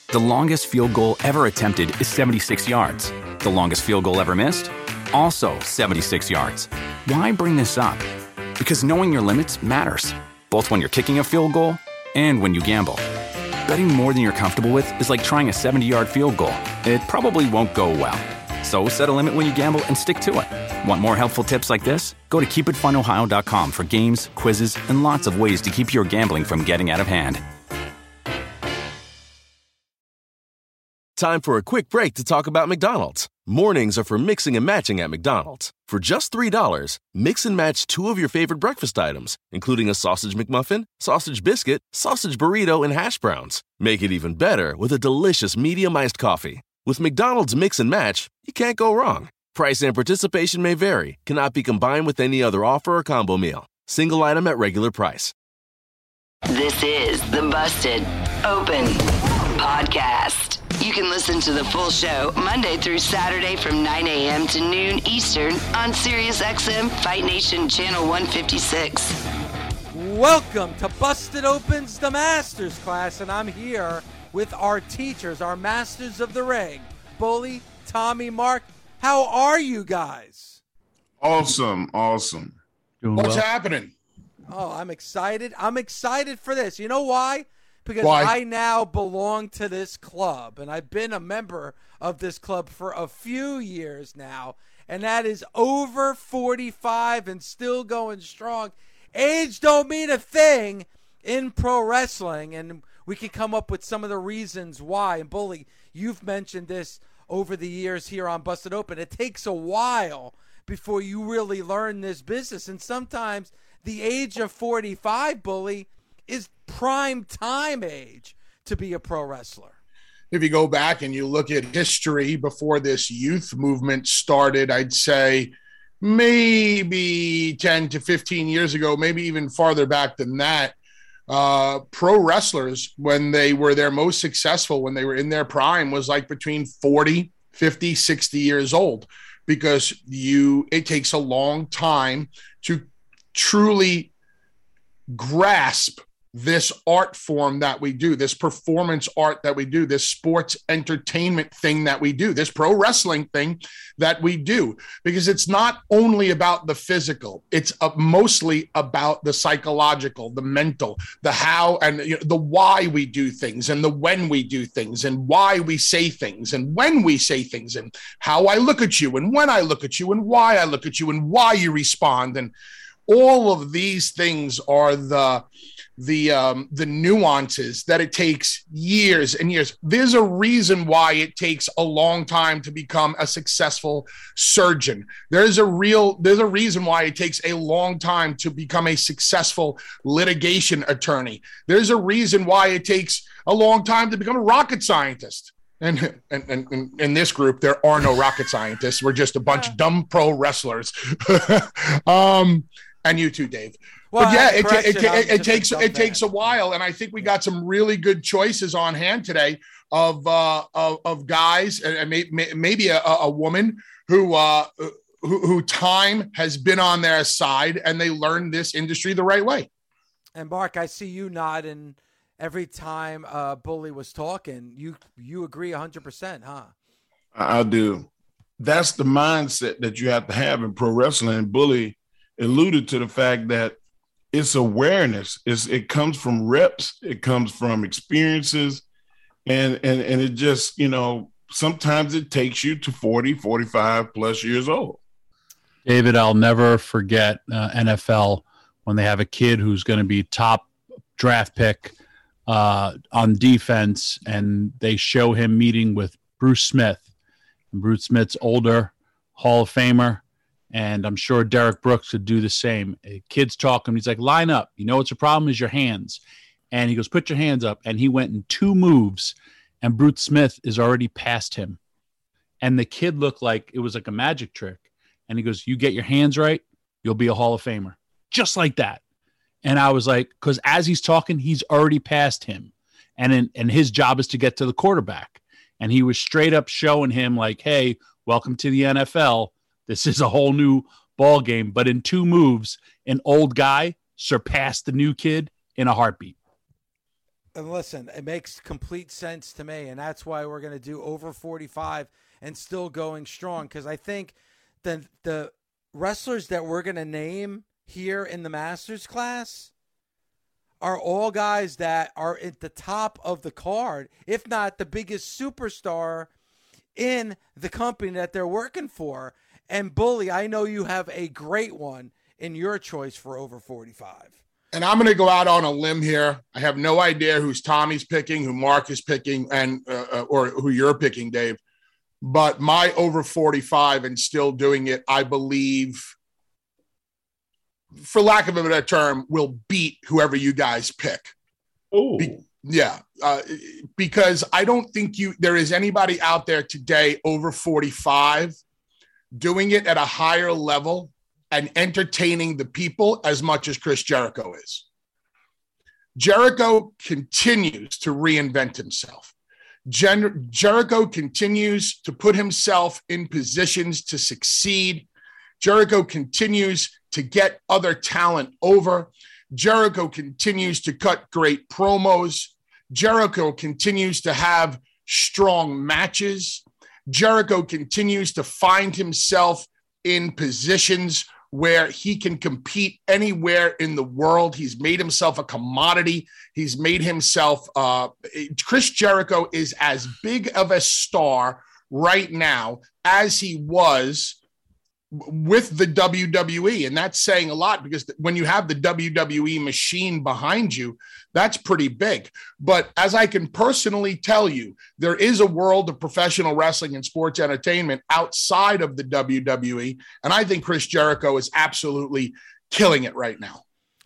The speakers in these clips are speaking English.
The longest field goal ever attempted is 76 yards. The longest field goal ever missed? Also 76 yards. Why bring this up? Because knowing your limits matters, both when you're kicking a field goal and when you gamble. Betting more than you're comfortable with is like trying a 70-yard field goal. It probably won't go well. So set a limit when you gamble and stick to it. Want more helpful tips like this? Go to keepitfunohio.com for games, quizzes, and lots of ways to keep your gambling from getting out of hand. Time for a quick break to talk about McDonald's. Mornings are for mixing and matching at McDonald's. For just $3, mix and match 2 of your favorite breakfast items, including a sausage McMuffin, sausage biscuit, sausage burrito, and hash browns. Make it even better with a delicious medium iced coffee. With McDonald's Mix and Match, you can't go wrong. Price and participation may vary, cannot be combined with any other offer or combo meal. Single item at regular price. This is the Busted Open Podcast. You can listen to the full show Monday through Saturday from 9 a.m. to noon Eastern on SiriusXM Fight Nation Channel 156. Welcome to Busted Opens the Masters class, and I'm here with our teachers, our masters of the ring, Bully, Tommy, Mark. How are you guys? Awesome. What's happening? Oh, I'm excited. I'm excited for this. You know why? Because Why? I now belong to this club, and I've been a member of this club for a few years now, and that is over 45 and still going strong. Age don't mean a thing in pro wrestling, and we can come up with some of the reasons why. And Bully, you've mentioned this over the years here on Busted Open. It takes a while before you really learn this business, and sometimes the age of 45, Bully, is prime time age to be a pro wrestler. If you go back and you look at history before this youth movement started, I'd say maybe 10 to 15 years ago, maybe even farther back than that, pro wrestlers, when they were their most successful, when they were in their prime, was like between 40, 50, 60 years old, because it takes a long time to truly grasp this art form that we do, this performance art that we do, this sports entertainment thing that we do, this pro wrestling thing that we do, because it's not only about the physical, it's mostly about the psychological, the mental, the how and the why we do things, and the when we do things, and why we say things, and when we say things, and how I look at you, and when I look at you, and why I look at you, and why you respond. And all of these things are the nuances that it takes years and years. There's a reason why it takes a long time to become a successful surgeon. There's a reason why it takes a long time to become a successful litigation attorney. There's a reason why it takes a long time to become a rocket scientist. And in this group, there are no rocket scientists. We're just a bunch of dumb pro wrestlers. And you too, Dave. Well, but yeah, it takes a while, and I think we got some really good choices on hand today of guys, and maybe a woman who time has been on their side, and they learned this industry the right way. And Mark, I see you nodding every time Bully was talking. You agree 100%, huh? I do. That's the mindset that you have to have in pro wrestling. Bully alluded to the fact that it's awareness. It comes from reps. It comes from experiences. And it just, sometimes it takes you to 40, 45 plus years old. David, I'll never forget NFL when they have a kid who's going to be top draft pick on defense, and they show him meeting with Bruce Smith. And Bruce Smith's older, Hall of Famer. And I'm sure Derek Brooks would do the same. Kids talking. He's like, line up. You know what's a problem is your hands. And he goes, put your hands up. And he went in 2 moves, and Bruce Smith is already past him. And the kid looked like it was like a magic trick. And he goes, you get your hands right, you'll be a Hall of Famer. Just like that. And I was like, because as he's talking, he's already past him. And his job is to get to the quarterback. And he was straight up showing him like, hey, welcome to the NFL. This is a whole new ball game. But in 2 moves, an old guy surpassed the new kid in a heartbeat. And listen, it makes complete sense to me, and that's why we're going to do over 45 and still going strong, because I think the wrestlers that we're going to name here in the Masters class are all guys that are at the top of the card, if not the biggest superstar in the company that they're working for. And Bully, I know you have a great one in your choice for over 45. And I'm going to go out on a limb here. I have no idea who's Tommy's picking, who Mark is picking, and or who you're picking, Dave. But my over 45 and still doing it, I believe, for lack of a better term, will beat whoever you guys pick. Oh, Because I don't think there is anybody out there today over 45 doing it at a higher level and entertaining the people as much as Chris Jericho is. Jericho continues to reinvent himself. Jericho continues to put himself in positions to succeed. Jericho continues to get other talent over. Jericho continues to cut great promos. Jericho continues to have strong matches. Jericho continues to find himself in positions where he can compete anywhere in the world. He's made himself a commodity. He's made himself, Chris Jericho is as big of a star right now as he was with the WWE. And that's saying a lot, because when you have the WWE machine behind you, that's pretty big. But as I can personally tell you, there is a world of professional wrestling and sports entertainment outside of the WWE. And I think Chris Jericho is absolutely killing it right now.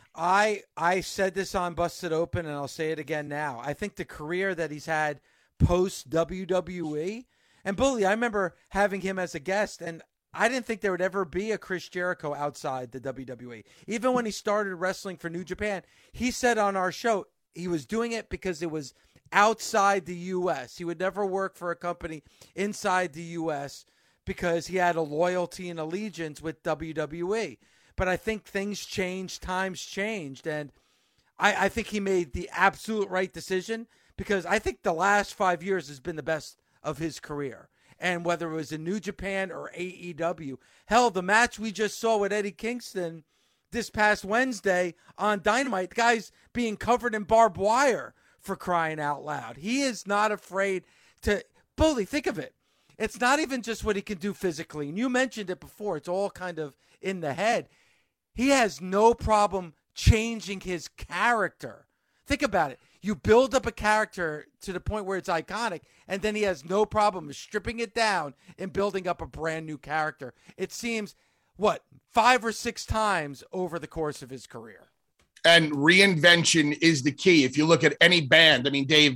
I said this on Busted Open, and I'll say it again now. I think the career that he's had post WWE, and Bully, I remember having him as a guest, and I didn't think there would ever be a Chris Jericho outside the WWE. Even when he started wrestling for New Japan, he said on our show he was doing it because it was outside the U.S. He would never work for a company inside the U.S. because he had a loyalty and allegiance with WWE. But I think things changed, times changed, and I think he made the absolute right decision, because I think the last 5 years has been the best of his career. And whether it was in New Japan or AEW, hell, the match we just saw with Eddie Kingston this past Wednesday on Dynamite, the guy's being covered in barbed wire, for crying out loud. He is not afraid to, Bully, think of it. It's not even just what he can do physically. And you mentioned it before. It's all kind of in the head. He has no problem changing his character. Think about it. You build up a character to the point where it's iconic, and then he has no problem stripping it down and building up a brand new character. It seems, 5 or 6 times over the course of his career. And reinvention is the key. If you look at any band, I mean, Dave,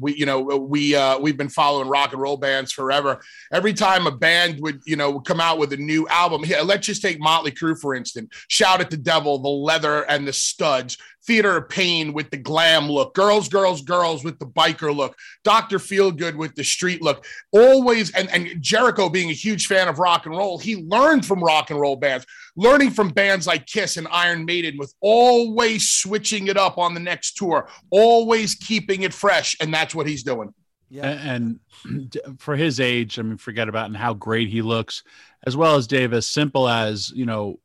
we've been following rock and roll bands forever. Every time a band would come out with a new album, let's just take Motley Crue, for instance. Shout at the Devil, the leather and the studs. Theater of Pain with the glam look. Girls, Girls, Girls with the biker look. Dr. Feelgood with the street look. Always, and Jericho being a huge fan of rock and roll, he learned from rock and roll bands, learning from bands like Kiss and Iron Maiden, with always switching it up on the next tour, always keeping it fresh, and that's what he's doing. Yeah. And for his age, I mean, forget about and how great he looks, as well as Dave, as simple as,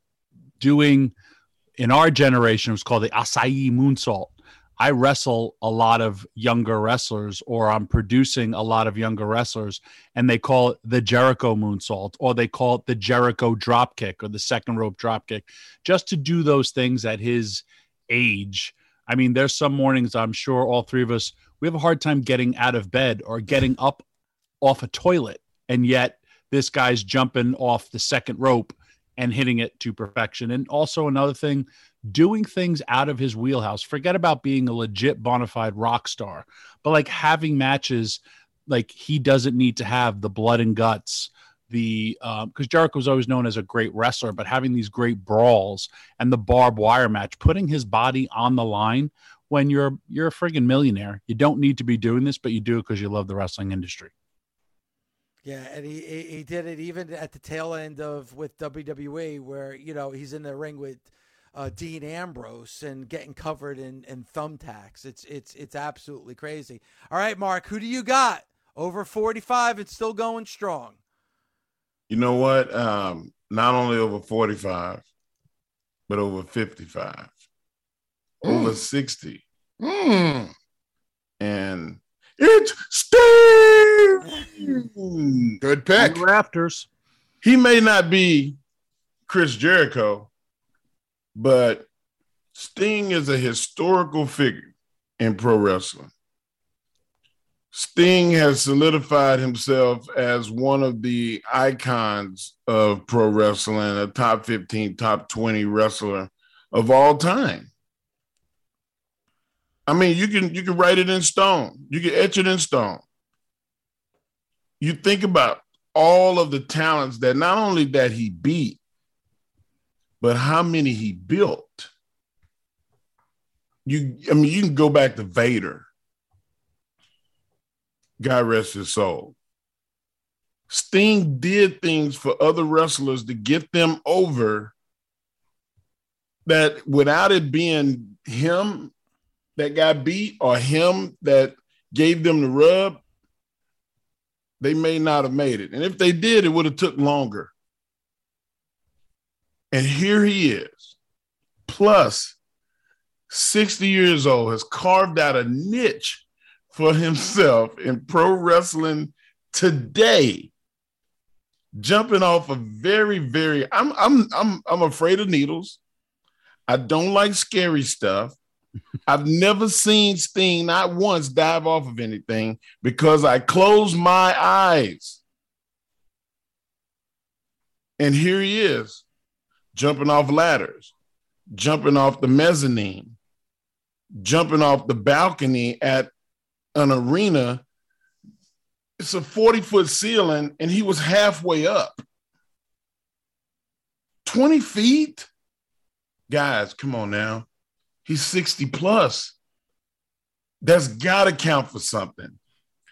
doing, in our generation, it was called the Acai moonsault. I wrestle a lot of younger wrestlers, or I'm producing a lot of younger wrestlers, and they call it the Jericho moonsault, or they call it the Jericho drop kick, or the second rope drop kick, just to do those things at his age. I mean, there's some mornings, I'm sure all three of us, we have a hard time getting out of bed or getting up off a toilet, and yet this guy's jumping off the second rope and hitting it to perfection. And also another thing, doing things out of his wheelhouse. Forget about being a legit bona fide rock star, but like having matches, like he doesn't need to have the blood and guts, because Jericho was always known as a great wrestler, but having these great brawls and the barbed wire match, putting his body on the line when you're a friggin' millionaire. You don't need to be doing this, but you do it because you love the wrestling industry. Yeah, and he did it even at the tail end with WWE, where he's in the ring with Dean Ambrose and getting covered in thumbtacks. It's absolutely crazy. All right, Mark, who do you got? Over 45 and still going strong. You know what? Not only over 45, but over 55, over 60. And it's Sting. Good pick. Rafters. He may not be Chris Jericho, but Sting is a historical figure in pro wrestling. Sting has solidified himself as one of the icons of pro wrestling, a top 15, top 20 wrestler of all time. I mean, you can write it in stone. You can etch it in stone. You think about all of the talents that not only that he beat, but how many he built. You can go back to Vader. God rest his soul. Sting did things for other wrestlers to get them over that without it being him that got beat or him that gave them the rub, they may not have made it. And if they did, it would have took longer. And here he is, plus 60 years old, has carved out a niche for himself in pro wrestling today, jumping off a very, very. I'm afraid of needles. I don't like scary stuff. I've never seen Sting not once dive off of anything because I close my eyes. And here he is, jumping off ladders, jumping off the mezzanine, jumping off the balcony at an arena. It's a 40-foot ceiling, and he was halfway up. 20 feet? Guys, come on now. He's 60 plus. That's got to count for something.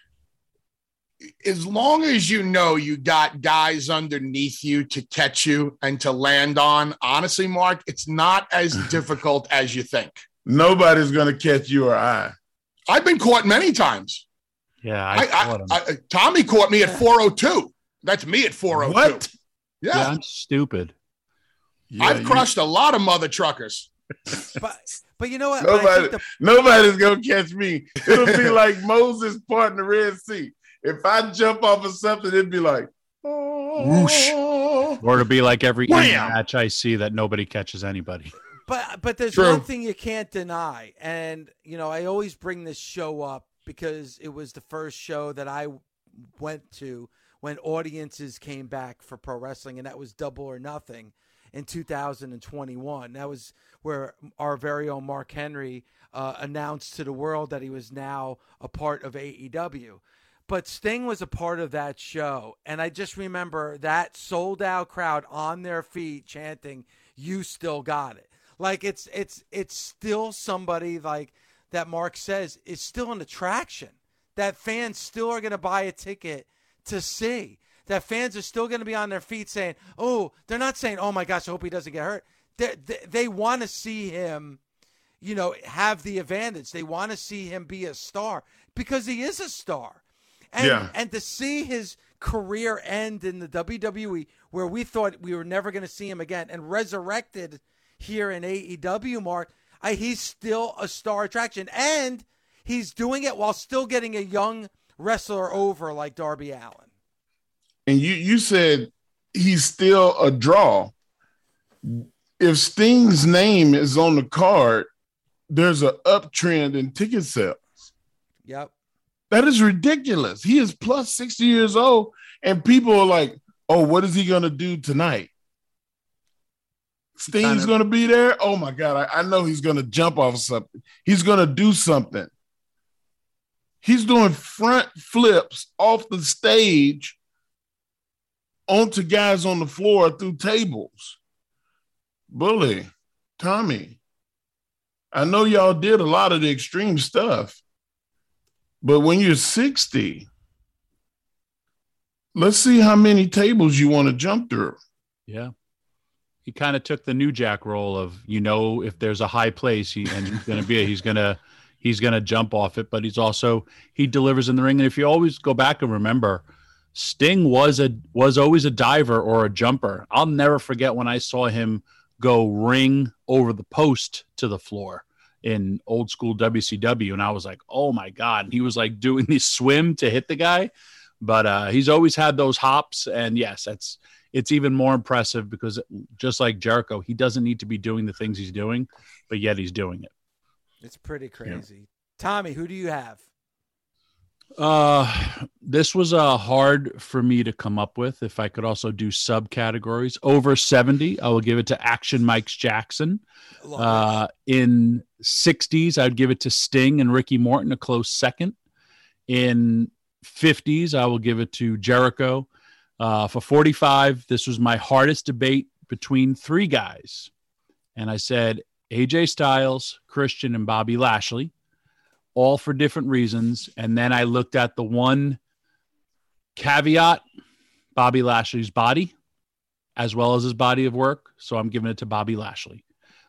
As long as you know you got guys underneath you to catch you and to land on, honestly, Mark, it's not as difficult as you think. Nobody's going to catch you or I. I've been caught many times. Yeah, Tommy caught me at 402. That's me at 402. What? Yeah, I'm stupid. Yeah, I've crushed a lot of mother truckers. But you know what? Nobody's going to catch me. It'll be like Moses parting the Red Sea. If I jump off of something, it'd be like, whoosh. Or it'll be like every match I see that nobody catches anybody. But there's True. one thing you can't deny, and I always bring this show up because it was the first show that I went to when audiences came back for pro wrestling, and that was Double or Nothing in 2021. That was where our very own Mark Henry announced to the world that he was now a part of AEW. But Sting was a part of that show, and I just remember that sold-out crowd on their feet chanting, "You still got it." Like it's still somebody like that. Mark says is still an attraction that fans still are going to buy a ticket to see. That fans are still going to be on their feet saying, "Oh," they're not saying, "Oh my gosh, I hope he doesn't get hurt." They want to see him, have the advantage. They want to see him be a star because he is a star, and to see his career end in the WWE where we thought we were never going to see him again and resurrected here in AEW, Mark, he's still a star attraction, and he's doing it while still getting a young wrestler over like Darby Allin. And you said he's still a draw. If Sting's name is on the card, there's an uptrend in ticket sales. Yep. That is ridiculous. He is plus 60 years old, and people are like, "Oh, what is he going to do tonight?" Sting's going to be there. Oh my God. I know he's going to jump off something. He's going to do something. He's doing front flips off the stage onto guys on the floor through tables. Bully, Tommy, I know y'all did a lot of the extreme stuff, but when you're 60, let's see how many tables you want to jump through. Yeah. he kind of took the New Jack role of, if there's a high place, he's going to jump off it, but he delivers in the ring. And if you always go back and remember, Sting was always a diver or a jumper. I'll never forget when I saw him go ring over the post to the floor in old school WCW. And I was like, oh my God. And he was like doing this swim to hit the guy, but he's always had those hops. And yes, it's even more impressive because just like Jericho, he doesn't need to be doing the things he's doing, but yet he's doing it. It's pretty crazy. Yeah. Tommy, who do you have? This was hard for me to come up with. If I could also do subcategories, over 70, I will give it to Action Mike Jackson. In 60s, I'd give it to Sting and Ricky Morton, a close second. In 50s, I will give it to Jericho. For 45, this was my hardest debate between three guys. And I said AJ Styles, Christian, and Bobby Lashley, all for different reasons. And then I looked at the one caveat, Bobby Lashley's body, as well as his body of work. So I'm giving it to Bobby Lashley.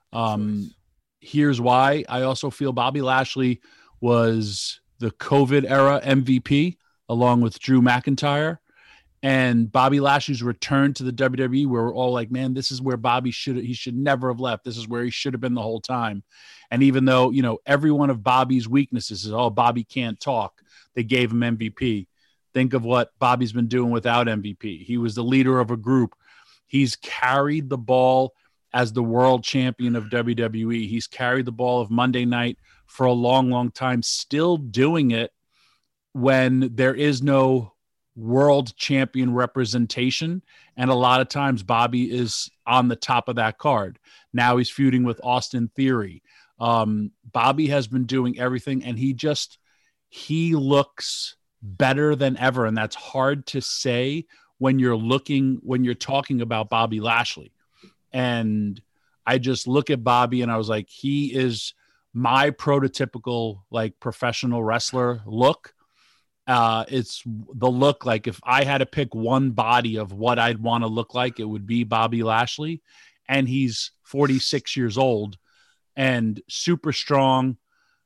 Here's why. I also feel Bobby Lashley was the COVID era MVP along with Drew McIntyre. And Bobby Lashley's return to the WWE, where we're all like, man, this is where Bobby he should never have left. This is where he should have been the whole time. And even though, every one of Bobby's weaknesses is, Bobby can't talk, they gave him MVP. Think of what Bobby's been doing without MVP. He was the leader of a group. He's carried the ball as the world champion of WWE. He's carried the ball of Monday Night for a long, long time, still doing it when there is no world champion representation. And a lot of times Bobby is on the top of that card. Now he's feuding with Austin Theory. Bobby has been doing everything, and he looks better than ever. And that's hard to say when you're talking about Bobby Lashley. And I just look at Bobby and I was like, he is my prototypical professional wrestler look. It's the look, like if I had to pick one body of what I'd want to look like, it would be Bobby Lashley. And he's 46 years old and super strong.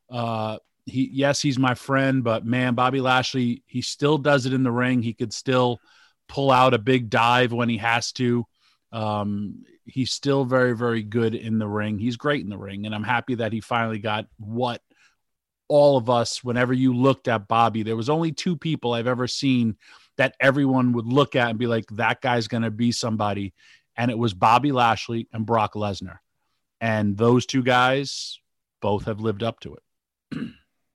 He's my friend, but man, Bobby Lashley, he still does it in the ring. He could still pull out a big dive when he has to. He's still very, very good in the ring. He's great in the ring. And I'm happy that he finally got what all of us, whenever you looked at Bobby, there was only two people I've ever seen that everyone would look at and be like, that guy's going to be somebody. And it was Bobby Lashley and Brock Lesnar. And those two guys both have lived up to it.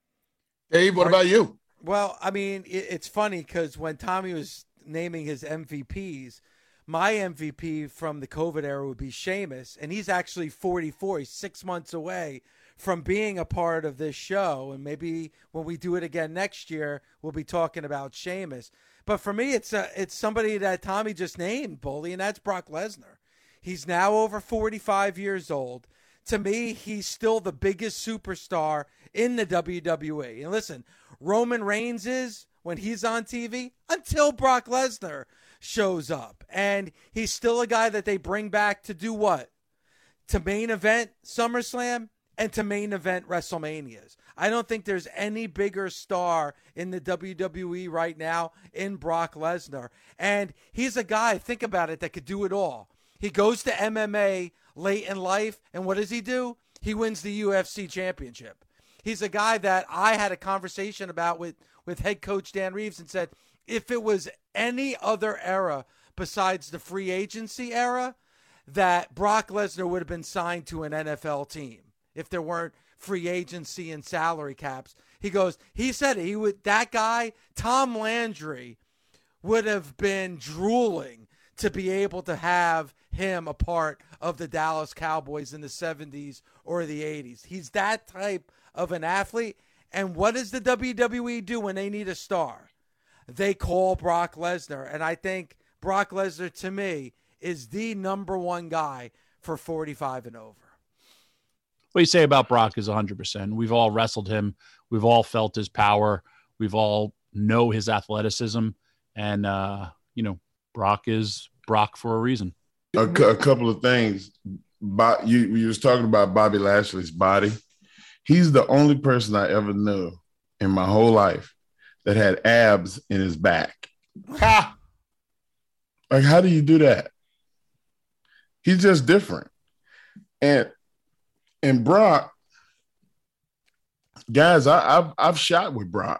Dave, what about you? Well, I mean, it's funny because when Tommy was naming his MVPs, my MVP from the COVID era would be Sheamus, and he's actually 44. He's 6 months away from being a part of this show, and maybe when we do it again next year, we'll be talking about Sheamus. But for me, it's somebody that Tommy just named, Bully, and that's Brock Lesnar. He's now over 45 years old. To me, he's still the biggest superstar in the WWE. And listen, Roman Reigns is, when he's on TV, until Brock Lesnar shows up. And he's still a guy that they bring back to do what? To main event SummerSlam and to main event WrestleManias. I don't think there's any bigger star in the WWE right now in Brock Lesnar. And he's a guy, think about it, that could do it all. He goes to MMA late in life, and what does he do? He wins the UFC championship. He's a guy that I had a conversation about with head coach Dan Reeves and said, if it was any other era besides the free agency era, that Brock Lesnar would have been signed to an NFL team if there weren't free agency and salary caps. He said that guy, Tom Landry, would have been drooling to be able to have him a part of the Dallas Cowboys in the 70s or the 80s. He's that type of an athlete. And what does the WWE do when they need a star? They call Brock Lesnar. And I think Brock Lesnar, to me, is the number one guy for 45 and over. What you say about Brock is 100%. We've all wrestled him. We've all felt his power. We've all know his athleticism. And, Brock is Brock for a reason. a couple of things. You was talking about Bobby Lashley's body. He's the only person I ever knew in my whole life that had abs in his back. Ha! Like, how do you do that? He's just different. And Brock, guys, I've shot with Brock.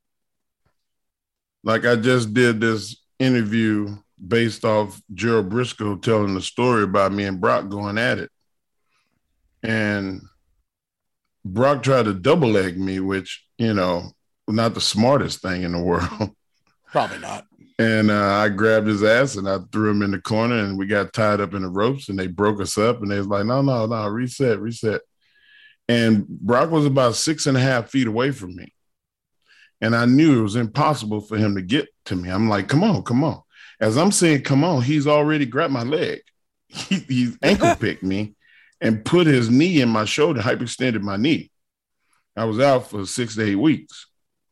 Like, I just did this interview based off Gerald Briscoe telling the story about me and Brock going at it. And Brock tried to double leg me, which, not the smartest thing in the world. Probably not. And I grabbed his ass and I threw him in the corner and we got tied up in the ropes and they broke us up and they was like, no, reset. And Brock was about 6.5 feet away from me. And I knew it was impossible for him to get to me. I'm like, come on. As I'm saying, come on, he's already grabbed my leg. He's ankle picked me and put his knee in my shoulder, hyperextended my knee. I was out for 6 to 8 weeks.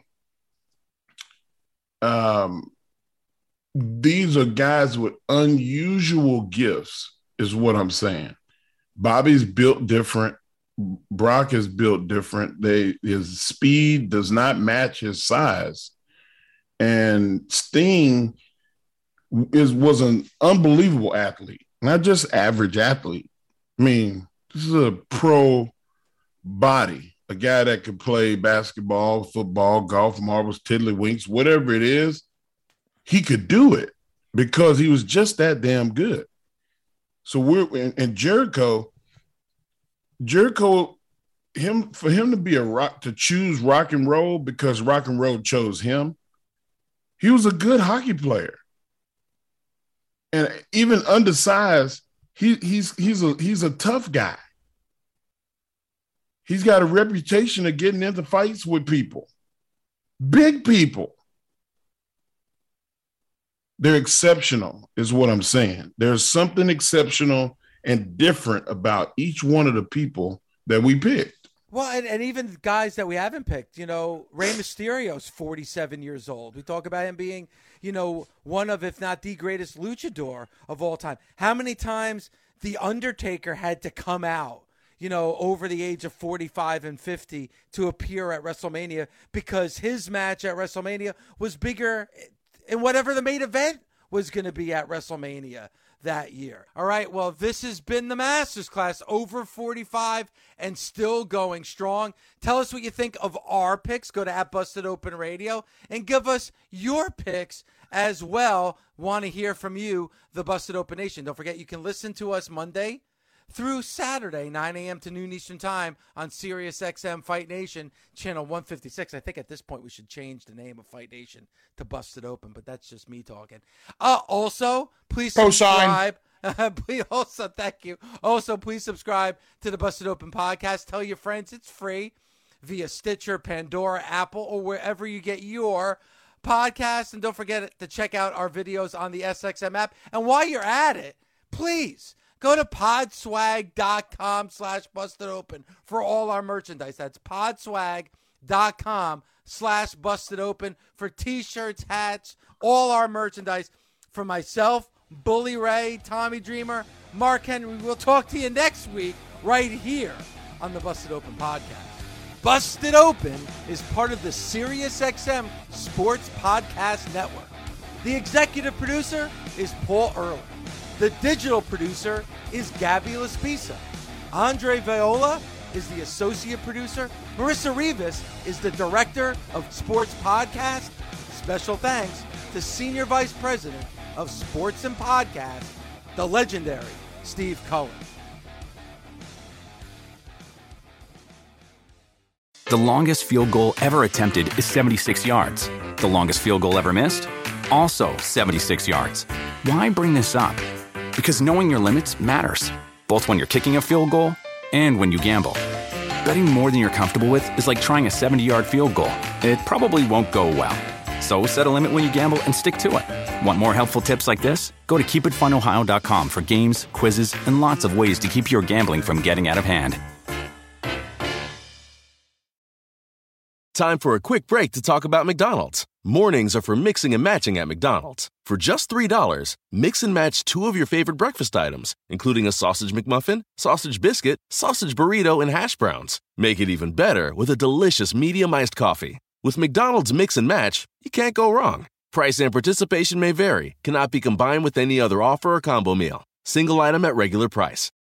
These are guys with unusual gifts, is what I'm saying. Bobby's built different. Brock is built different. His speed does not match his size. And Sting was an unbelievable athlete, not just average athlete. I mean, this is a pro body, a guy that could play basketball, football, golf, marbles, tiddlywinks, whatever it is. He could do it because he was just that damn good. So and Jericho, for him to be to choose rock and roll because rock and roll chose him, he was a good hockey player. And even undersized, he's a tough guy. He's got a reputation of getting into fights with people, big people. They're exceptional, is what I'm saying. There's something exceptional and different about each one of the people that we picked. Well, and even guys that we haven't picked, Rey Mysterio's 47 years old. We talk about him being, one of, if not the greatest luchador of all time. How many times The Undertaker had to come out, over the age of 45 and 50 to appear at WrestleMania because his match at WrestleMania was bigger in whatever the main event was going to be at WrestleMania that year. All right, well, this has been the Masters Class, over 45 and still going strong. Tell us what you think of our picks. Go to @BustedOpenRadio and give us your picks as well. Want to hear from you, the Busted Open Nation. Don't forget, you can listen to us Monday through Saturday, 9 a.m. to noon Eastern Time on SiriusXM Fight Nation, channel 156. I think at this point we should change the name of Fight Nation to Busted Open, but that's just me talking. Also, please subscribe. Thank you. Also, please subscribe to the Busted Open podcast. Tell your friends it's free via Stitcher, Pandora, Apple, or wherever you get your podcast. And don't forget to check out our videos on the SXM app. And while you're at it, please go to podswag.com/bustedopen for all our merchandise. That's podswag.com/bustedopen for t-shirts, hats, all our merchandise. For myself, Bully Ray, Tommy Dreamer, Mark Henry, we'll talk to you next week right here on the Busted Open podcast. Busted Open is part of the SiriusXM Sports Podcast Network. The executive producer is Paul Ehrlich. The digital producer is Gabby Laspisa. Andre Viola is the associate producer. Marissa Rivas is the director of Sports Podcast. Special thanks to Senior Vice President of Sports and Podcast, the legendary Steve Cohen. The longest field goal ever attempted is 76 yards. The longest field goal ever missed? Also 76 yards. Why bring this up? Because knowing your limits matters, both when you're kicking a field goal and when you gamble. Betting more than you're comfortable with is like trying a 70-yard field goal. It probably won't go well. So set a limit when you gamble and stick to it. Want more helpful tips like this? Go to keepitfunohio.com for games, quizzes, and lots of ways to keep your gambling from getting out of hand. Time for a quick break to talk about McDonald's. Mornings are for mixing and matching at McDonald's. For just $3, mix and match 2 of your favorite breakfast items, including a sausage McMuffin, sausage biscuit, sausage burrito, and hash browns. Make it even better with a delicious medium iced coffee. With McDonald's Mix and Match, you can't go wrong. Price and participation may vary, cannot be combined with any other offer or combo meal. Single item at regular price.